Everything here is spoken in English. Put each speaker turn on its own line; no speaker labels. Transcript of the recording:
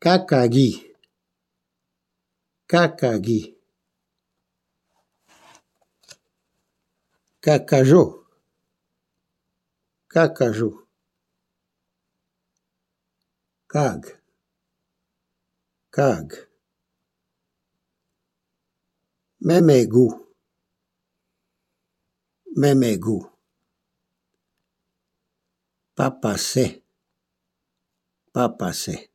Kakagi, kakagi. Cacajô, cacajô. Cag, cag. Memegu, memegu. Papacé, papacé.